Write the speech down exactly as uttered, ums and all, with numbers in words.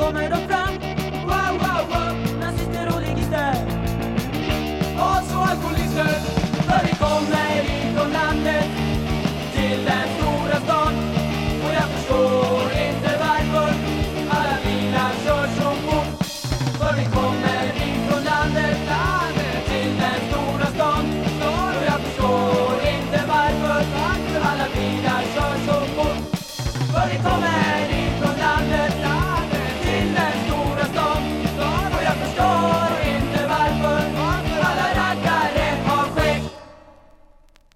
kommer de fram. Wow, wow, wow, nazister och ligister. Och så alkoholister. För vi kommer ifrån landet till den stora stan. Och jag förstår inte varför alla bilar kör så fort. För vi kommer ifrån landet, landet till den stora stan. Och jag förstår inte varför alla bilar kör så fort. För vi kommer